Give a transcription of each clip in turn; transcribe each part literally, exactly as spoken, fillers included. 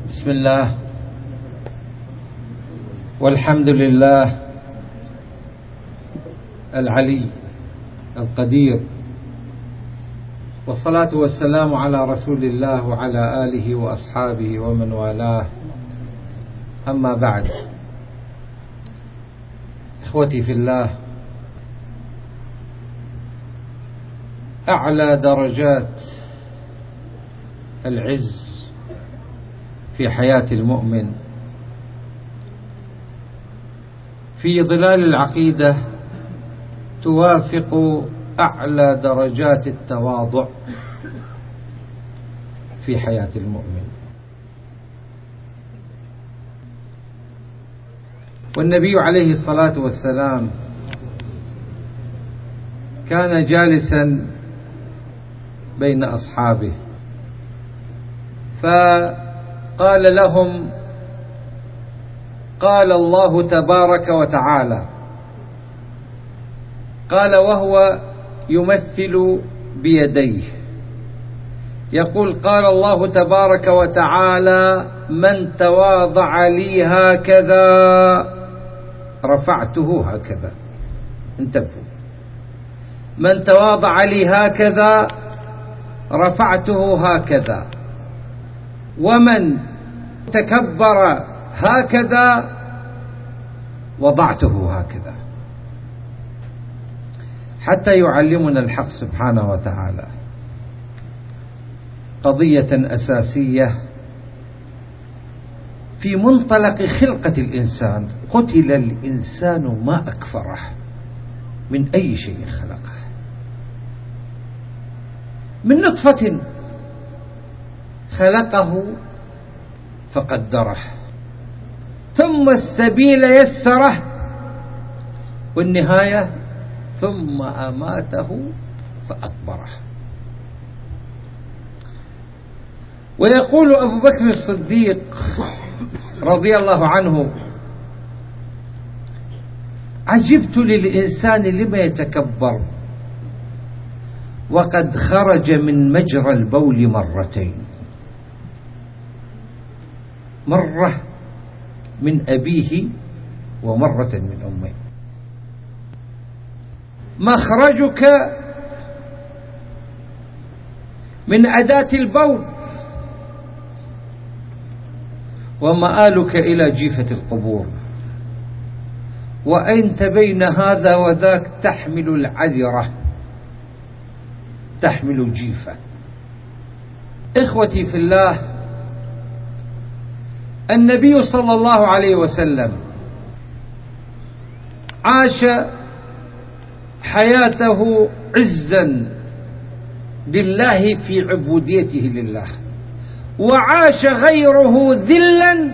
بسم الله والحمد لله العلي القدير، والصلاة والسلام على رسول الله وعلى آله وأصحابه ومن والاه. أما بعد، إخوتي في الله، أعلى درجات العز في حياة المؤمن في ظلال العقيدة توافق أعلى درجات التواضع في حياة المؤمن. والنبي عليه الصلاة والسلام كان جالسا بين أصحابه فقال لهم: قال الله تبارك وتعالى، قال وهو يمثل بيديه يقول: قال الله تبارك وتعالى: من تواضع لي هكذا رفعته هكذا. انتبهوا، من تواضع لي هكذا رفعته هكذا، ومن تكبر هكذا وضعته هكذا، حتى يعلمنا الحق سبحانه وتعالى قضية أساسية في منطلق خلقة الإنسان. قتل الإنسان ما أكفره، من أي شيء خلقه؟ من نطفة خلقه فقدره، ثم السبيل يسره، والنهاية ثم أماته فأكبره. ويقول أبو بكر الصديق رضي الله عنه: عجبت للإنسان لما يتكبر وقد خرج من مجرى البول مرتين، مرة من أبيه ومرة من أمه. مخرجك من أداة البول ومآلك إلى جيفة القبور، وأنت بين هذا وذاك تحمل العذرة، تحمل جيفة. إخوتي في الله، النبي صلى الله عليه وسلم عاش حياته عزا لله في عبوديته لله، وعاش غيره ذلا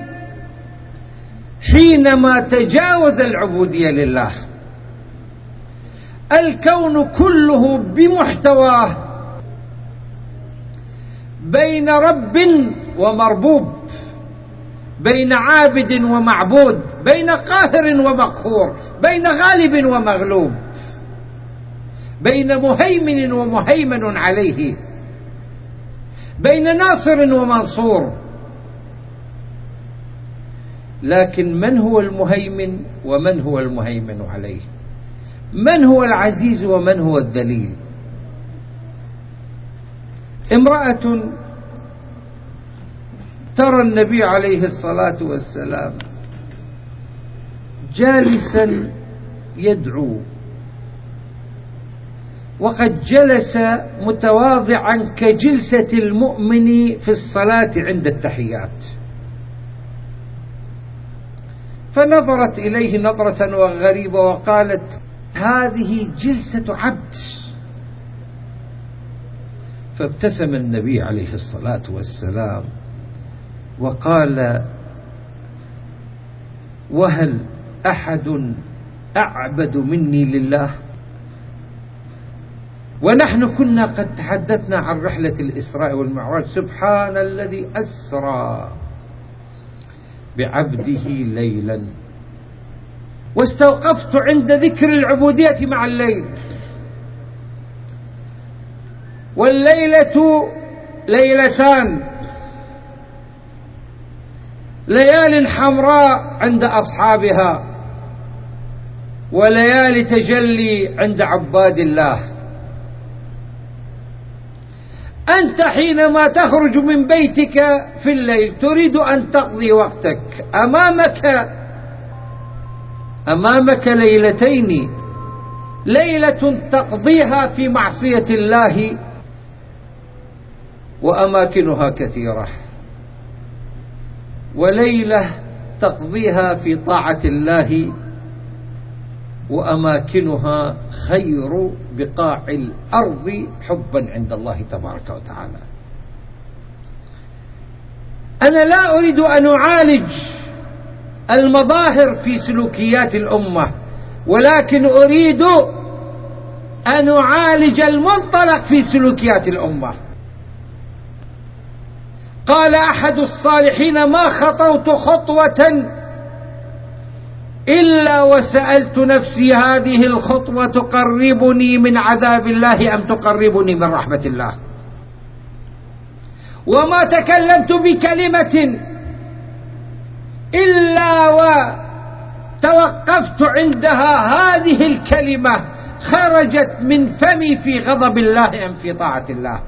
حينما تجاوز العبودية لله. الكون كله بمحتواه بين رب ومربوب، بين عابد ومعبود، بين قاهر ومقهور، بين غالب ومغلوب، بين مهيمن ومهيمن عليه، بين ناصر ومنصور. لكن من هو المهيمن ومن هو المهيمن عليه؟ من هو العزيز ومن هو الذليل؟ امرأة ترى النبي عليه الصلاة والسلام جالسا يدعو، وقد جلس متواضعا كجلسة المؤمن في الصلاة عند التحيات، فنظرت إليه نظرة غريبة وقالت: هذه جلسة عبد. فابتسم النبي عليه الصلاة والسلام وقال: وهل أحد أعبد مني لله؟ ونحن كنا قد تحدثنا عن رحلة الإسراء والمعراج. سبحان الذي أسرى بعبده ليلا، واستوقفت عند ذكر العبودية مع الليل. والليلة ليلتان، ليال حمراء عند أصحابها وليالي تجلي عند عباد الله. أنت حينما تخرج من بيتك في الليل تريد أن تقضي وقتك، أمامك أمامك ليلتين، ليلة تقضيها في معصية الله وأماكنها كثيرة، وليلة تقضيها في طاعة الله وأماكنها خير بقاع الأرض حبا عند الله تبارك وتعالى. أنا لا أريد أن أعالج المظاهر في سلوكيات الأمة، ولكن أريد أن أعالج المنطلق في سلوكيات الأمة. قال أحد الصالحين: ما خطوت خطوة إلا وسألت نفسي هذه الخطوة تقربني من عذاب الله أم تقربني من رحمة الله؟ وما تكلمت بكلمة إلا وتوقفت عندها هذه الكلمة خرجت من فمي في غضب الله أم في طاعة الله.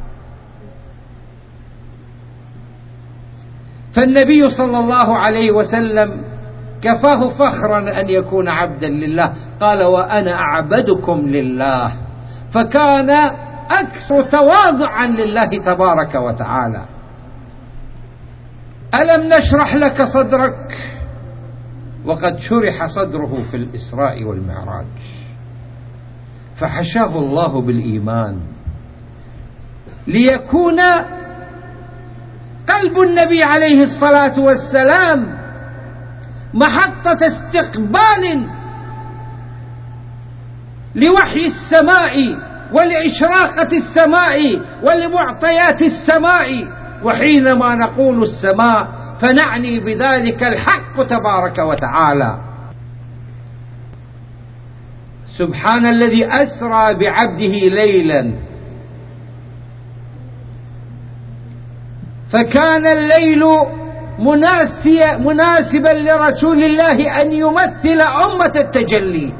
فالنبي صلى الله عليه وسلم كفاه فخرا أن يكون عبدا لله، قال: وأنا أعبدكم لله، فكان أكثر تواضعا لله تبارك وتعالى. ألم نشرح لك صدرك؟ وقد شرح صدره في الإسراء والمعراج، فحشاه الله بالإيمان ليكون قلب النبي عليه الصلاة والسلام محطة استقبال لوحي السماء ولإشراقة السماء ولمعطيات السماء. وحينما نقول السماء فنعني بذلك الحق تبارك وتعالى. سبحان الذي أسرى بعبده ليلا، فكان الليل مناسبا لرسول الله أن يمثل أمة التجلي.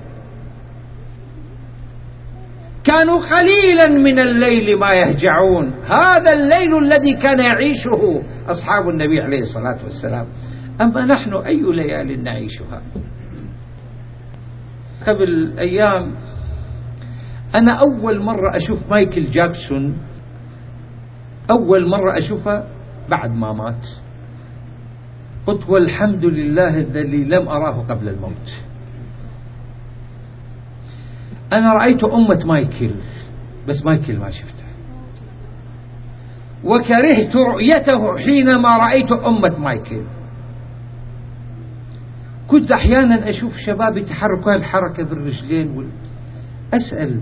كانوا قليلا من الليل ما يهجعون، هذا الليل الذي كان يعيشه أصحاب النبي عليه الصلاة والسلام. أما نحن أي ليال نعيشها؟ قبل أيام أنا أول مرة أشوف مايكل جاكسون، أول مرة أشوفه بعد ما مات. قلت: والحمد لله الذي لم أراه قبل الموت. أنا رأيت أمة مايكل، بس مايكل ما شفته، وكرهت رؤيته حينما رأيت أمة مايكل. كنت أحيانا أشوف شباب يتحركوا الحركة بالرجلين وال... أسأل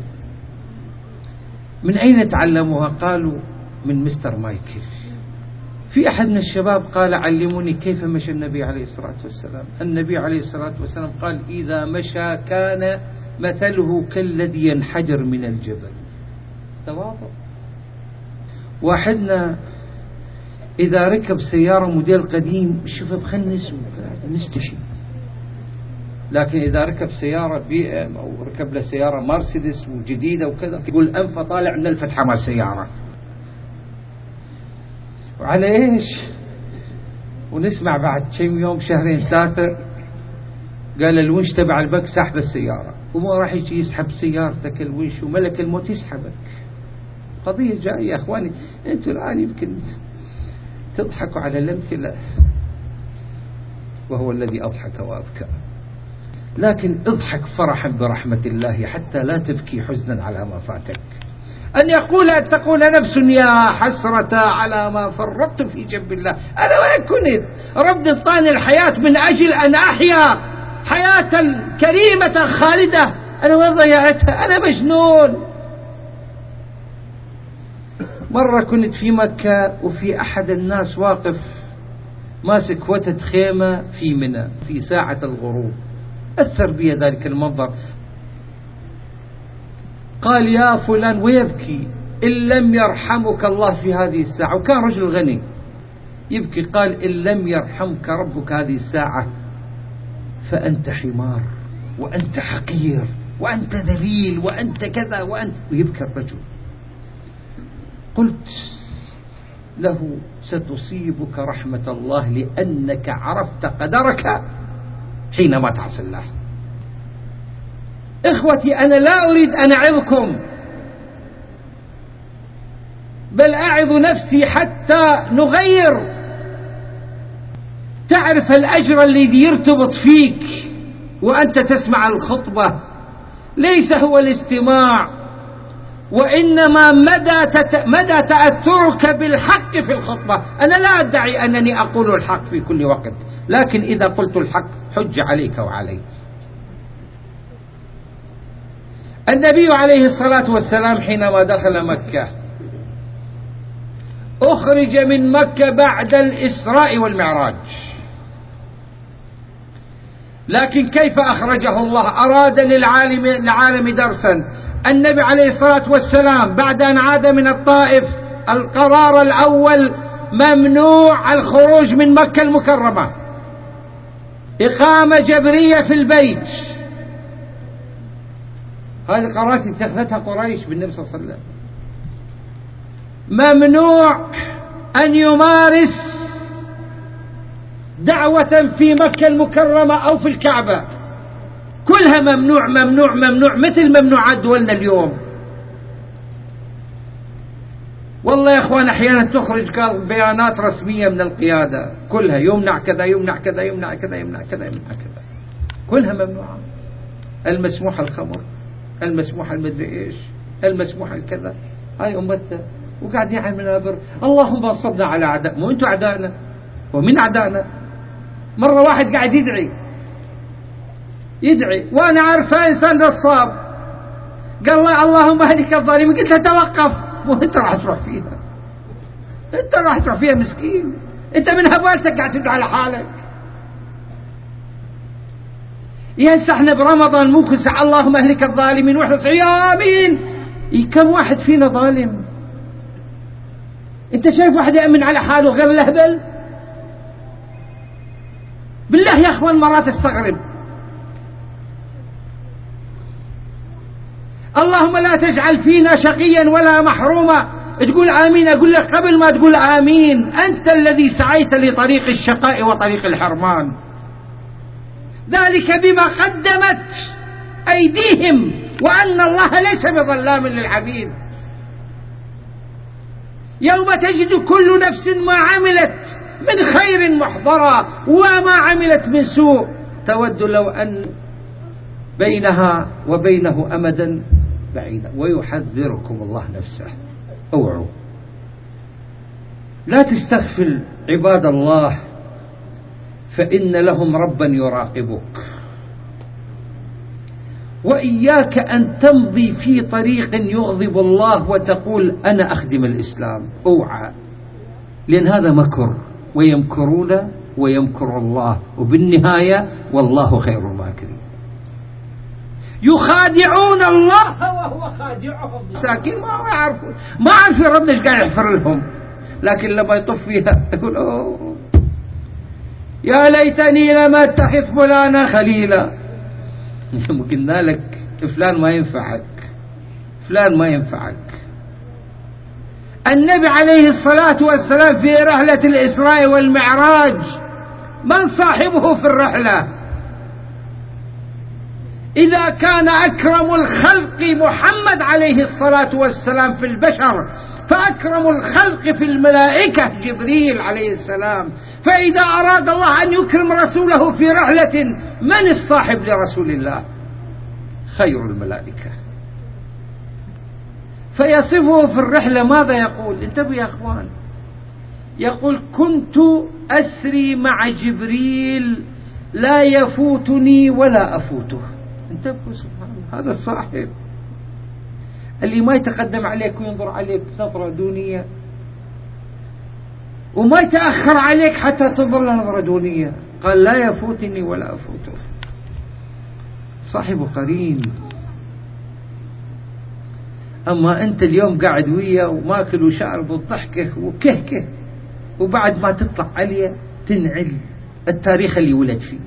من أين تعلموها؟ قالوا من مستر مايكل. في أحد من الشباب قال: علموني كيف مشى النبي عليه الصلاة والسلام. النبي عليه الصلاة والسلام قال: إذا مشى كان مثله كالذي ينحدر من الجبل. تواضع. واحدنا إذا ركب سيارة موديل قديم شوفه بخنس مستحي، لكن إذا ركب سيارة بي ام أو ركب له سيارة مرسيدس وجديدة وكذا يقول أنفه طالع من الفتحة مع السيارة. وعلى إيش؟ ونسمع بعد كم يوم شهرين ثلاثة قال الونش تبع البك سحب السيارة، وما راح يجي يسحب سيارتك الونش وملك الموت يسحبك. قضية جاية يا أخواني. أنتوا الآن يمكن تضحكوا على الامثلة، وهو الذي أضحك وأبكى، لكن اضحك فرحا برحمة الله حتى لا تبكي حزنا على ما فاتك. أن يقول أن تقول نفس: يا حسرة على ما فرطت في جنب الله. أنا وين كنت؟ رب اعطاني الحياة من أجل أن أحيا حياة كريمة خالدة، أنا وين ضيعتها؟ أنا مجنون. مرة كنت في مكة وفي أحد الناس واقف ماسك وتد خيمة في منى في ساعة الغروب، أثر بي ذلك المنظر. قال: يا فلان، ويبكي: إن لم يرحمك الله في هذه الساعة. وكان رجل غني. يبكي، قال إن لم يرحمك ربك هذه الساعة فأنت حمار وأنت حقير وأنت ذليل وأنت كذا وأنت، ويبكي الرجل. قلت له ستصيبك رحمة الله لأنك عرفت قدرك حينما تعصي الله. إخوتي، أنا لا أريد أن أعظكم، بل أعظ نفسي حتى نغير. تعرف الأجر الذي يرتبط فيك وأنت تسمع الخطبة ليس هو الاستماع، وإنما مدى, تت... مدى تأثرك بالحق في الخطبة. أنا لا أدعي أنني أقول الحق في كل وقت، لكن إذا قلت الحق حج عليك وعلي. النبي عليه الصلاة والسلام حينما دخل مكة أخرج من مكة بعد الإسراء والمعراج، لكن كيف أخرجه الله؟ أراد للعالم العالم درسا. النبي عليه الصلاة والسلام بعد أن عاد من الطائف القرار الأول ممنوع الخروج من مكة المكرمة، إقامة جبرية في البيت. هذه قرارات اتخذتها قريش بالنبي صلى الله عليه وسلم. ممنوع أن يمارس دعوة في مكة المكرمة أو في الكعبة، كلها ممنوع ممنوع ممنوع، مثل ممنوعات دولنا اليوم. والله يا أخوان أحيانا تخرج بيانات رسمية من القيادة كلها يمنع كذا يمنع كذا يمنع كذا يمنع كذا يمنع كذا، كلها ممنوعة. المسموح الخمر، المسموح المدري إيش، المسموح الكذا. هاي أمتنا وقاعد يعمل منابر اللهم انصرنا على أعداء. مو أنتوا أعدائنا ومن أعدائنا؟ مرة واحد قاعد يدعي يدعي وأنا عارفة إنسان نصاب، قال الله اللهم اهلك الظالمين. قلت له توقف، مو أنت راح تروح فيها، أنت راح تروح فيها مسكين، أنت من هبالتك قاعد تدعي على حالك. يا احنا برمضان ممكن سع اللهم اهلك الظالمين واحنا يا آمين. كم واحد فينا ظالم؟ أنت شايف واحد يأمن على حاله غير الهبل؟ بالله يا أخوان مرات استغرب. اللهم لا تجعل فينا شقيا ولا محروما. تقول آمين، أقول لك قبل ما تقول آمين أنت الذي سعيت لطريق الشقاء وطريق الحرمان، ذلك بما قدمت أيديهم وأن الله ليس بظلام للعبيد. يوم تجد كل نفس ما عملت من خير محضرا وما عملت من سوء تود لو أن بينها وبينه أمدا بعيدا. ويحذركم الله نفسه. اوعوا، لا تستغفل عباد الله، فإن لهم ربا يراقبك. وإياك أن تمضي في طريق يغضب الله وتقول أنا أخدم الإسلام. اوعى، لأن هذا مكر، ويمكرون ويمكر الله، وبالنهاية والله خير الماكرين. يخادعون الله وهو خادعهم. مساكين ما يعرفون، ما عارفين ربنا ايش قاعد يحفر لهم، لكن لما يطف فيها يقول أوه يا ليتني لم اتخذ فلانا خليلا. قلنا لك فلان ما ينفعك، فلان ما ينفعك. النبي عليه الصلاة والسلام في رحلة الإسراء والمعراج من صاحبه في الرحلة؟ إذا كان أكرم الخلق محمد عليه الصلاة والسلام في البشر، فأكرم الخلق في الملائكة جبريل عليه السلام. فإذا أراد الله أن يكرم رسوله في رحلة، من الصاحب لرسول الله؟ خير الملائكة. فيصفه في الرحلة ماذا يقول؟ انتبهوا يا أخوان، يقول كنت أسري مع جبريل لا يفوتني ولا أفوته. انتبهوا سبحان الله، هذا الصاحب اللي ما يتقدم عليك وينظر عليك نظرة دونية، وما يتأخر عليك حتى تنظر له نظرة دونية. قال لا يفوتني ولا أفوته. صاحب قرين. أما أنت اليوم قاعد وياه وماكل وشارب وضحكه وكهكه، وبعد ما تطلع عليه تنعل التاريخ اللي ولد فيه.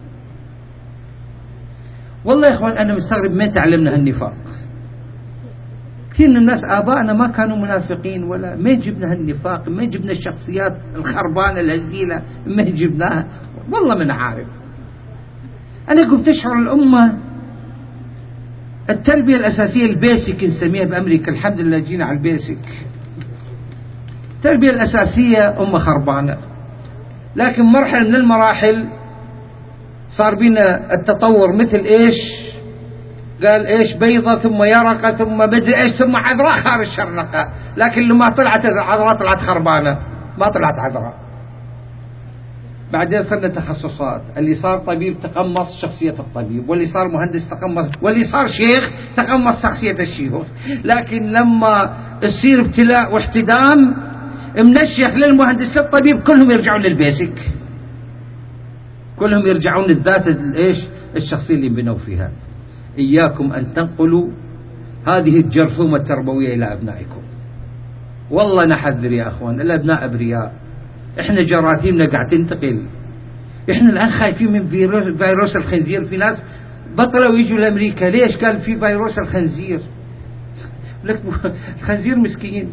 والله يا إخوان أنا مستغرب ما تعلمنا هالنفاق. كثير من الناس آبائنا ما كانوا منافقين، ولا ما جبنا هالنفاق، ما جبنا الشخصيات الخربانة الهزيلة، ما جبناها. والله من عارف. أنا قلت تشعر الأمة التربية الأساسية البيسك نسميها بأمريكا، الحمد لله جينا على البيسك. التربية الأساسية أمة خربانة، لكن مرحلة من المراحل صار بينا التطور مثل إيش؟ قال إيش؟ بيضة ثم يرقة ثم بدري إيش ثم عذراء خارج شرنقة. لكن لما طلعت عذراء طلعت خربانة، ما طلعت عذراء. بعدين صرنا تخصصات، اللي صار طبيب تقمص شخصية الطبيب، واللي صار مهندس تقمص، واللي صار شيخ تقمص شخصية الشيخ. لكن لما يصير ابتلاء واحتدام من الشيخ للمهندس للطبيب كلهم يرجعون للبيسك، كلهم يرجعون للذات ايش الشخصية اللي بنوا فيها. إياكم أن تنقلوا هذه الجرثومة التربوية إلى أبنائكم. والله نحذر يا أخوان، الأبناء أبرياء، إحنا جراثيمنا قاعد تنتقل. إحنا الآن خايفين من فيروس, فيروس الخنزير. في ناس بطلوا ويجوا لأمريكا، ليش؟ قال في فيروس الخنزير. لك الخنزير مسكين،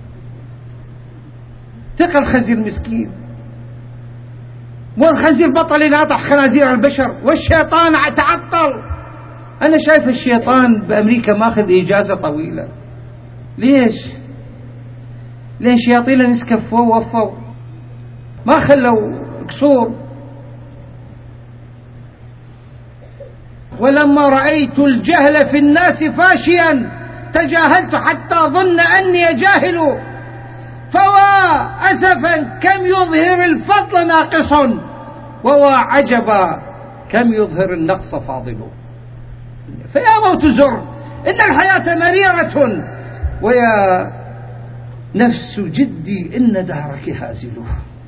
ثقة الخنزير مسكين، والخنزير بطل يناطح خنازير البشر، والشيطان تعطل. أنا شايف الشيطان بأمريكا ماخذ إجازة طويلة. ليش؟ لين شياطين نسكفوا ووفوا، ما خلوا كسور. ولما رأيت الجهل في الناس فاشيا تجاهلت حتى ظن أني جاهل، فوا أسفا كم يظهر الفضل ناقص، ووا عجبا كم يظهر النقص فاضل. فيا موت زر إن الحياة مريرة، ويا نفس جدي إن دارك هازله.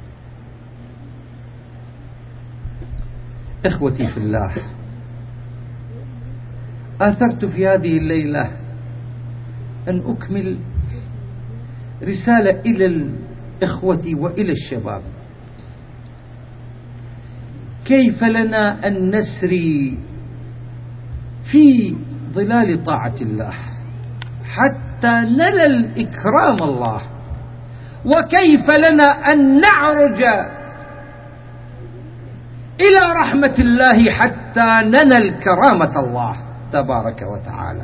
إخوتي في الله، آثرت في هذه الليلة أن أكمل رسالة إلى الإخوة وإلى الشباب. كيف لنا أن نسري في ظلال طاعة الله حتى ننل إكرام الله، وكيف لنا أن نعرج إلى رحمة الله حتى ننل كرامة الله تبارك وتعالى.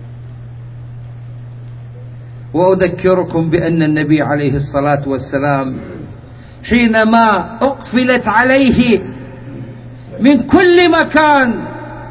وأذكركم بأن النبي عليه الصلاة والسلام حينما أقفلت عليه من كل مكان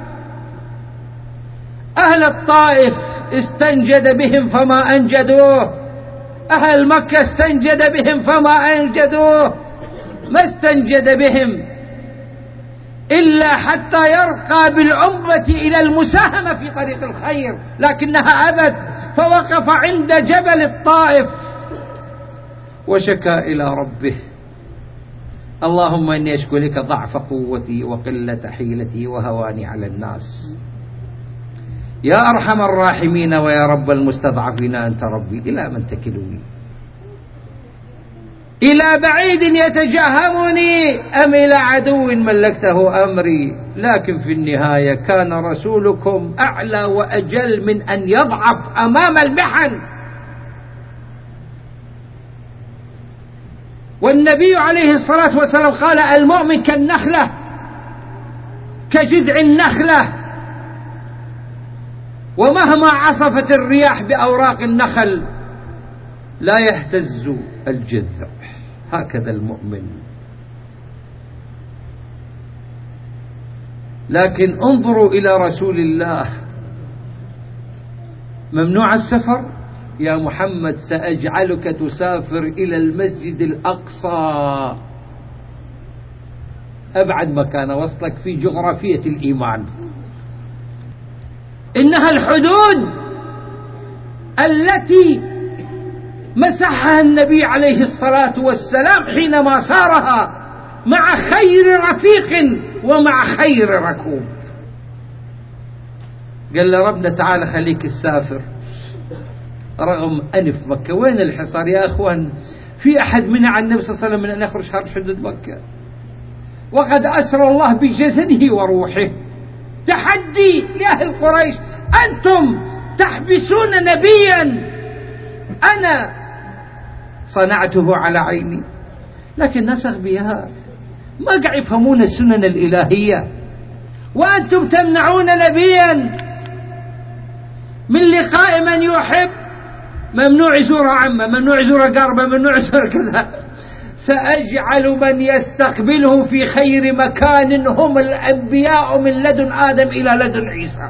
أهل الطائف استنجد بهم فما أنجدوه، أهل مكة استنجد بهم فما أنجدوه، ما استنجد بهم إلا حتى يرقى بالأمة إلى المساهمة في طريق الخير، لكنها أبت. فوقف عند جبل الطائف وشكى إلى ربه: اللهم إني أشكو لك ضعف قوتي وقلة حيلتي وهواني على الناس، يا أرحم الراحمين ويا رب المستضعفين أنت ربي، إلى من تكلني؟ إلى بعيد يتجهمني أم إلى عدو ملكته أمري؟ لكن في النهاية كان رسولكم أعلى وأجل من أن يضعف أمام المحن. والنبي عليه الصلاة والسلام قال: المؤمن كالنخلة، كجذع النخلة، ومهما عصفت الرياح بأوراق النخل لا يهتز الجذع. هكذا المؤمن. لكن انظروا إلى رسول الله: ممنوع السفر، يا محمد سأجعلك تسافر إلى المسجد الأقصى، أبعد مكان وصلك في جغرافية الإيمان. إنها الحدود التي مسحها النبي عليه الصلاة والسلام حينما سارها مع خير رفيق ومع خير ركوب. قال له ربنا تعالى خليك تسافر رغم أنف مكة. وين الحصار يا أخوان؟ في أحد منع النبي صلى الله عليه وسلم من أن يخرج خارج حدود مكة، وقد أسرى الله بجسده وروحه. تحدي لأهل قريش، أنتم تحبسون نبيا أنا صنعته على عيني، لكن الناس أغبياء ما قاعد يفهمون السنن الإلهية، وأنتم تمنعون نبيا من لقاء من يحب. ممنوع يزور عمه، ممنوع يزور قربه، ممنوع يزور كذا. سأجعل من يستقبله في خير مكان هم الأنبياء من لدن آدم إلى لدن عيسى،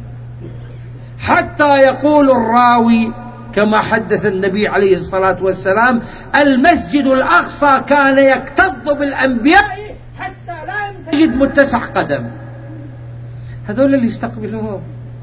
حتى يقول الراوي كما حدث النبي عليه الصلاة والسلام: المسجد الأقصى كان يكتظ بالأنبياء حتى لا يجد متسع قدم. هذول اللي يستقبلوه،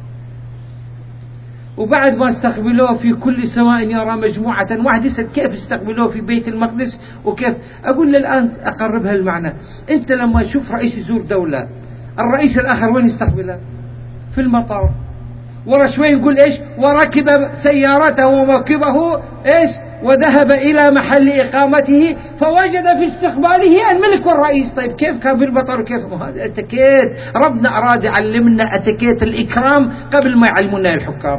وبعد ما استقبلوه في كل سواء يرى مجموعة واحد. يسأل كيف استقبلوه في بيت المقدس وكيف؟ أقول له الآن أقربها المعنى. أنت لما تشوف رئيس يزور دولة، الرئيس الآخر وين يستقبله؟ في المطار. ورا شوي يقول إيش؟ وركب سيارته وموكبه إيش؟ وذهب إلى محل إقامته فوجد في استقباله الملك والرئيس. طيب كيف كان في المطار وكيف؟ هذا أتكيت. ربنا أراد يعلمنا أتكيت الإكرام قبل ما يعلمنا الحكام.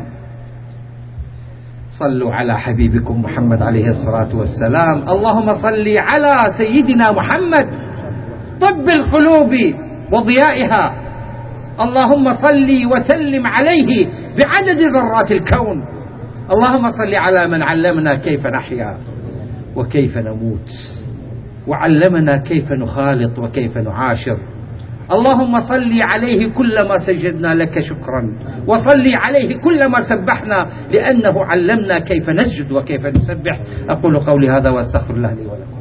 صلوا على حبيبكم محمد عليه الصلاة والسلام. اللهم صل على سيدنا محمد طب القلوب وضيائها. اللهم صل وسلم عليه بعدد ذرات الكون. اللهم صل على من علمنا كيف نحيا وكيف نموت، وعلمنا كيف نخالط وكيف نعاشر. اللهم صل عليه كلما سجدنا لك شكرا، وصل عليه كلما سبحنا، لأنه علمنا كيف نسجد وكيف نسبح. أقول قولي هذا وأستغفر الله لي ولكم.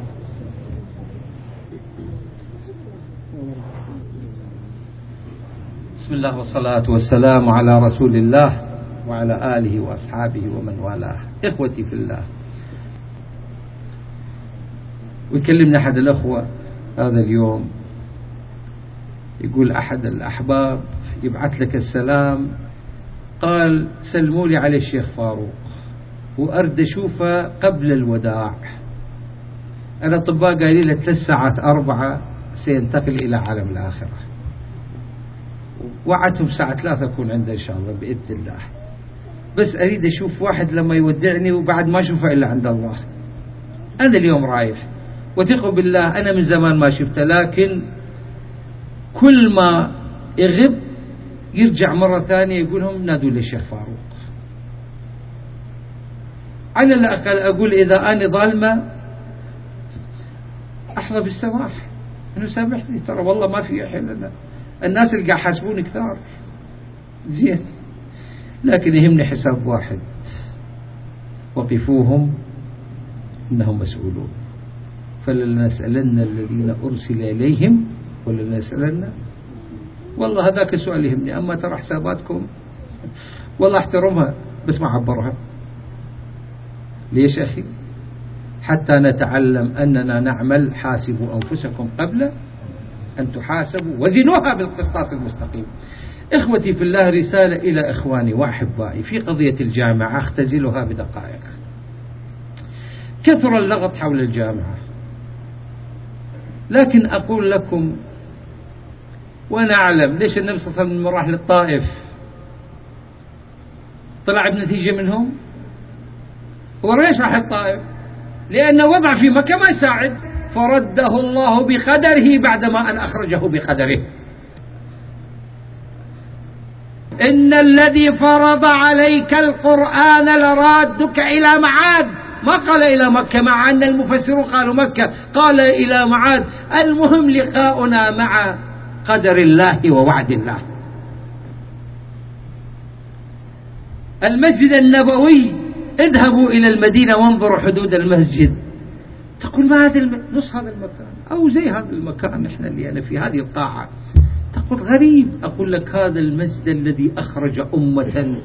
بسم الله والصلاة والسلام على رسول الله وعلى آله وأصحابه ومن والاه. إخوتي في الله، ويكلمنا أحد الأخوة هذا اليوم، يقول أحد الأحباب يبعث لك السلام، قال سلموا لي على الشيخ فاروق وأرد أشوفه قبل الوداع. الأطباء قالوا له ثلاث ساعات أربعة سينتقل إلى عالم الآخرة. وعدتهم ساعة ثلاثة أكون عنده إن شاء الله بإذن الله، بس أريد أشوف واحد لما يودعني وبعد ما أشوفه إلا عند الله. أنا اليوم رايح، وثقوا بالله أنا من زمان ما شفته، لكن كل ما يغب يرجع مرة ثانية يقولهم نادوا للشيخ فاروق. على الأقل أقول إذا أنا ظالمة أحظى بالسماح، أنه سامحني، ترى والله ما في حل لنا. الناس اللي قاعد حاسبون كثار زين، لكن يهمني حساب واحد: وقفوهم إنهم مسؤولون، فلنسألن الذين أرسل إليهم ولنسألن. والله هذاك السؤال يهمني، أما ترى حساباتكم والله احترمها بس ما عبرها. ليش أخي؟ حتى نتعلم أننا نعمل. حاسبوا أنفسكم قبل أن تحاسبوا وزنوها بالقسطاس المستقيم. إخوتي في الله، رسالة إلى إخواني وأحبائي في قضية الجامعة أختزلها بدقائق. كثر اللغط حول الجامعة، لكن أقول لكم وأنا أعلم ليش النبي صلى الله عليه وسلم راح للطائف طلع بنتيجة منهم. هو ليش راح للطائف؟ لأنه وضع في مكة ما يساعد، فرده الله بقدره بعدما أن أخرجه بقدره. إن الذي فرض عليك القرآن لرادك إلى معاد. ما قال إلى مكة، مع أن المفسرون قالوا مكة، قال إلى معاد. المهم لقاؤنا مع قدر الله ووعد الله. المسجد النبوي، اذهبوا إلى المدينة وانظروا حدود المسجد، تقول ما هذا الم... نص هذا المكان أو زي هذا المكان إحنا اللي أنا في هذه القاعة، تقول غريب. أقول لك هذا المسجد الذي أخرج أمة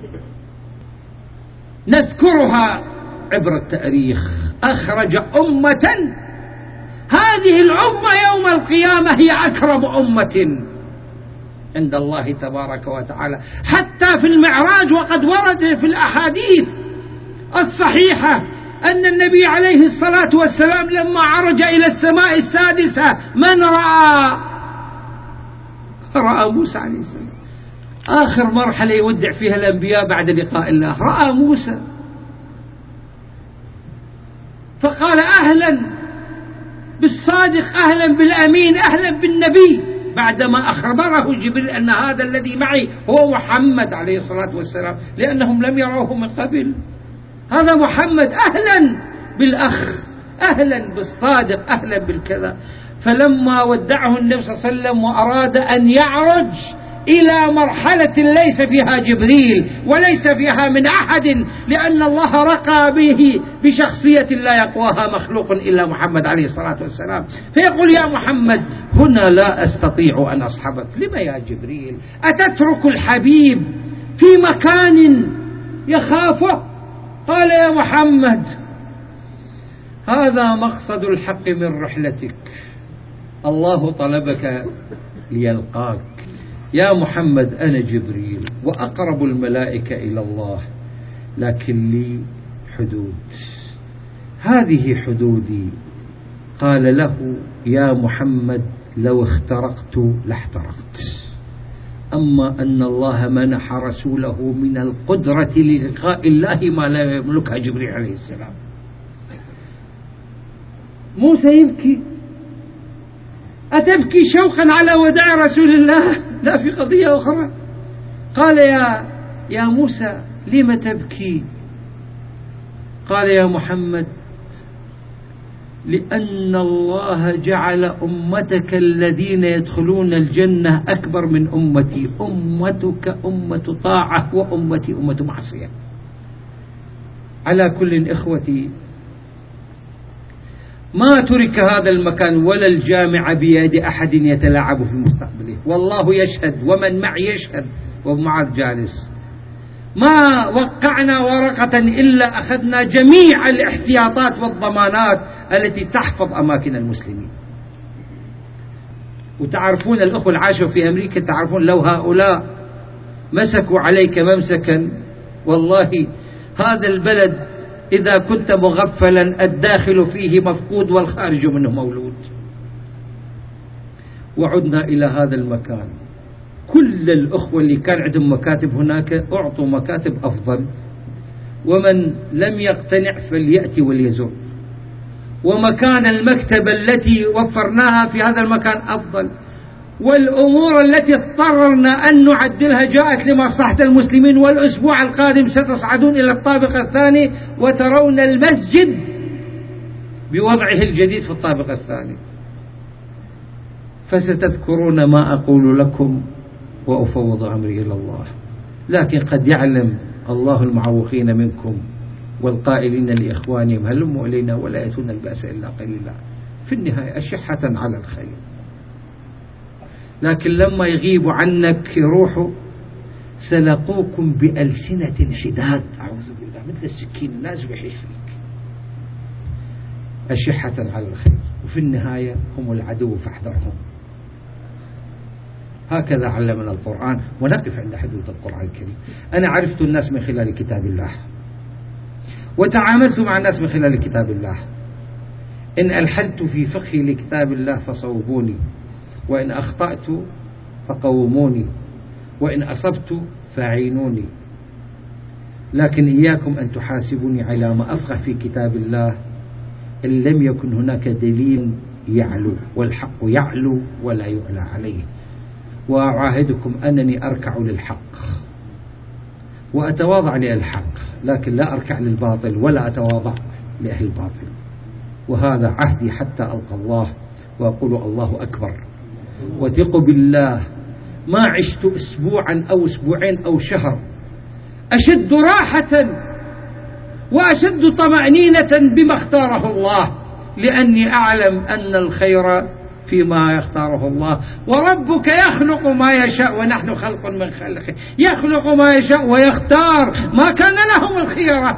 نذكرها عبر التاريخ، أخرج أمة هذه الأمة يوم القيامة هي أكرم أمة عند الله تبارك وتعالى. حتى في المعراج وقد ورد في الأحاديث الصحيحة أن النبي عليه الصلاة والسلام لما عرج إلى السماء السادسة من رأى؟ رأى موسى عليه السلام، آخر مرحلة يودع فيها الأنبياء بعد لقاء الله، رأى موسى فقال أهلا بالصادق، أهلا بالأمين، أهلا بالنبي، بعدما أخبره جبريل أن هذا الذي معي هو محمد عليه الصلاة والسلام، لأنهم لم يروه من قبل. هذا محمد، أهلا بالأخ، أهلا بالصادق، أهلا بالكذا. فلما ودعه النبي صلى الله عليه وسلم وأراد أن يعرج إلى مرحلة ليس فيها جبريل وليس فيها من أحد، لأن الله رقى به بشخصية لا يقواها مخلوق إلا محمد عليه الصلاة والسلام، فيقول يا محمد هنا لا أستطيع أن أصحبك. لما يا جبريل؟ أتترك الحبيب في مكان يخافه؟ قال يا محمد هذا مقصد الحق من رحلتك، الله طلبك ليلقاك. يا محمد أنا جبريل وأقرب الملائكة إلى الله، لكن لي حدود، هذه حدودي. قال له يا محمد لو اخترقت لاحترقت، أما أن الله منح رسوله من القدرة للقاء الله ما لا يملكها جبريل عليه السلام. موسى يبكي، أتبكي شوقا على وداع رسول الله؟ لا، في قضية أخرى. قال يا يا موسى لم تبكي؟ قال يا محمد لأن الله جعل أمتك الذين يدخلون الجنة أكبر من أمتي، أمتك أمة طاعة وأمتي أمة معصية. على كل إخوتي، ما ترك هذا المكان ولا الجامع بيد أحد يتلاعب في مستقبله، والله يشهد ومن معي يشهد ومعاذ جالس. ما وقعنا ورقة إلا أخذنا جميع الاحتياطات والضمانات التي تحفظ أماكن المسلمين. وتعرفون الأخوة العاشوا في أمريكا، تعرفون لو هؤلاء مسكوا عليك ممسكا، والله هذا البلد إذا كنت مغفلا الداخل فيه مفقود والخارج منه مولود. وعدنا إلى هذا المكان، كل الأخوة اللي كان عندهم مكاتب هناك أعطوا مكاتب أفضل، ومن لم يقتنع فليأتي وليزور. ومكان المكتبة التي وفرناها في هذا المكان أفضل، والأمور التي اضطررنا أن نعدلها جاءت لمصلحة المسلمين. والأسبوع القادم ستصعدون إلى الطابق الثاني وترون المسجد بوضعه الجديد في الطابق الثاني، فستذكرون ما أقول لكم وأفوض أمري إلى الله. لكن قد يعلم الله المعوقين منكم والقائلين لإخوانهم هلموا إلينا ولا يأتون البأس إلا قليلا، في النهاية أشحة على الخير. لكن لما يغيبوا عنك يروحوا سلقوكم بألسنة حداد، أعوذ بالله، مثل السكين الناس بيحيش فيك، أشحة على الخير، وفي النهاية هم العدو فاحذرهم. هكذا علمنا القرآن، ونقف عند حدود القرآن الكريم. أنا عرفت الناس من خلال كتاب الله، وتعاملت مع الناس من خلال كتاب الله. إن ألحلت في فقهي لكتاب الله فصوبوني، وإن أخطأت فقوموني، وإن أصبت فاعينوني. لكن إياكم أن تحاسبوني على ما أفقه في كتاب الله إن لم يكن هناك دليل يعلو، والحق يعلو ولا يعلى عليه. وأعاهدكم أنني أركع للحق وأتواضع للحق، لكن لا أركع للباطل ولا أتواضع لأهل الباطل. وهذا عهدي حتى ألقى الله، وأقول الله أكبر. وثقوا بالله، ما عشت أسبوعا أو أسبوعين أو شهر أشد راحة وأشد طمأنينة بما اختاره الله، لأني أعلم أن الخير فيما يختاره الله. وربك يخلق ما يشاء ونحن خلق من خلقه، يخلق ما يشاء ويختار، ما كان لهم الخيرة.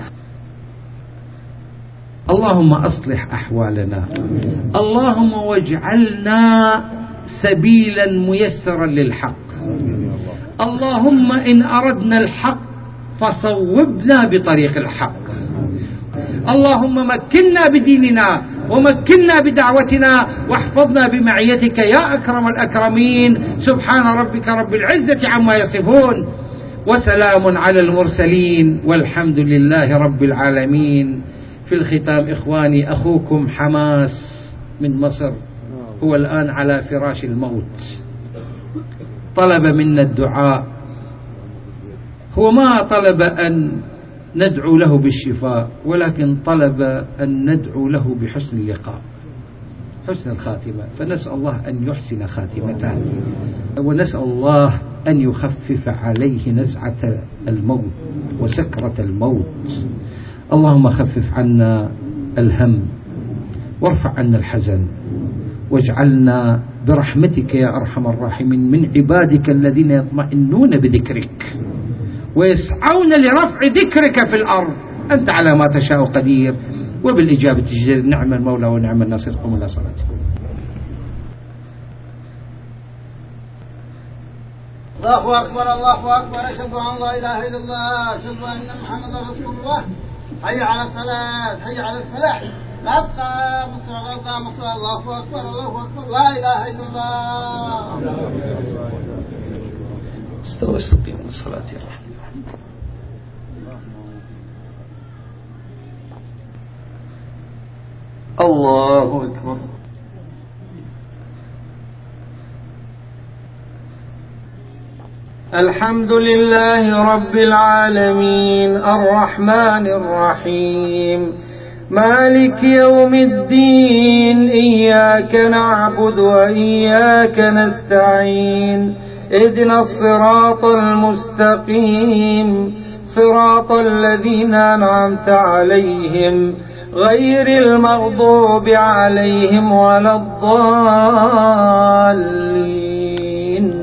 اللهم أصلح أحوالنا، اللهم واجعلنا سبيلا ميسرا للحق. اللهم إن أردنا الحق فصوبنا بطريق الحق. اللهم مكنا بديننا ومكنا بدعوتنا واحفظنا بمعيتك يا أكرم الأكرمين. سبحان ربك رب العزة عما يصفون وسلام على المرسلين والحمد لله رب العالمين. في الختام إخواني، أخوكم حماس من مصر هو الآن على فراش الموت، طلب منا الدعاء. هو ما طلب أن ندعو له بالشفاء، ولكن طلب أن ندعو له بحسن اللقاء، حسن الخاتمة. فنسأل الله أن يحسن خاتمته، ونسأل الله أن يخفف عليه نزعة الموت وسكرة الموت. اللهم خفف عنا الهم وارفع عنا الحزن، واجعلنا برحمتك يا أرحم الراحمين من عبادك الذين يطمئنون بذكرك ويسعون لرفع ذكرك في الأرض. أنت على ما تشاء قدير، وبالإجابة تجدر. نعم المولى ونعم الناصر. قوموا إلى صلاتكم. الله أكبر الله أكبر. أشهد أن لا إله إلا الله، أشهد أن محمدا رسول الله. حي على الصلاة، حي على الفلاح. لا تقام الصلاة، لا تقام الصلاة. الله أكبر الله أكبر. لا إله إلا الله. استوى استقيم الصلاة يا رحمة. الله أكبر. الحمد لله رب العالمين الرحمن الرحيم مالك يوم الدين. إياك نعبد وإياك نستعين. اهدنا الصراط المستقيم، صراط الذين أنعمت عليهم غير المغضوب عليهم ولا الضالين.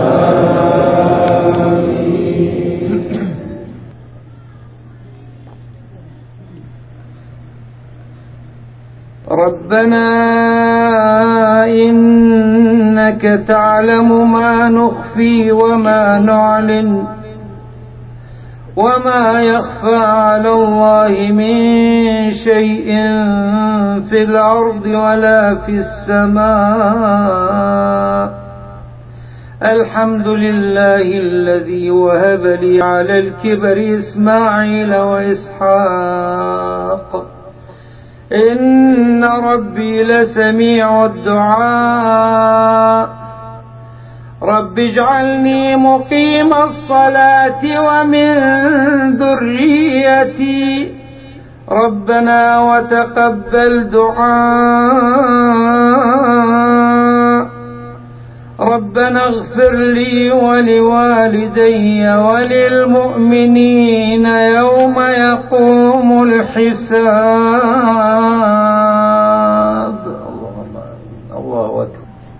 ربنا إنك تعلم ما نخفي وما نعلن وما يخفى على الله من شيء في الأرض ولا في السماء. الحمد لله الذي وهب لي على الكبر إسماعيل وإسحاق، إن ربي لسميع الدعاء. رب اجعلني مقيم الصلاة ومن ذريتي، ربنا وتقبل دعاء. ربنا اغفر لي ولوالدي وللمؤمنين يوم يقوم الحساب.